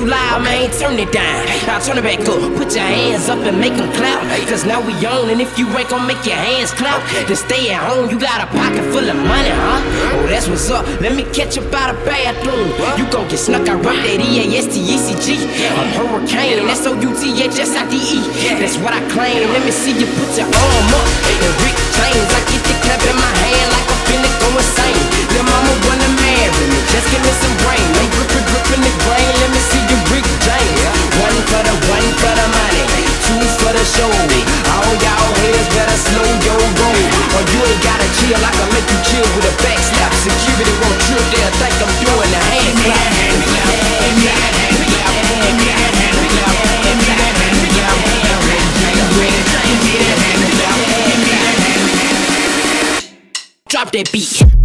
too loud, man, turn it down. Now turn it back up, put your hands up and make them clap. Cause now we on, and if you ain't gon' make your hands clap, then stay at home, you got a pocket full of money, huh? Oh, that's what's up, let me catch up out of bathroom. You gon' get snuck, I rock that EASTECG. I'm Hurricane, that's OUTHSIDE. That's what I claim, let me see you put your arm up. And Rick James, I get the clap in my hand like I'm finna go insane. Your mama wanna marry me, just give me some brain. I'm gripping the grain, let me see you Rick James. One for the money, two for the show. All y'all haters better slow your roll, or you ain't gotta chill, I can make you chill with a backslap. Security won't trip, they'll think I'm doing the hand clap. Drop that beat.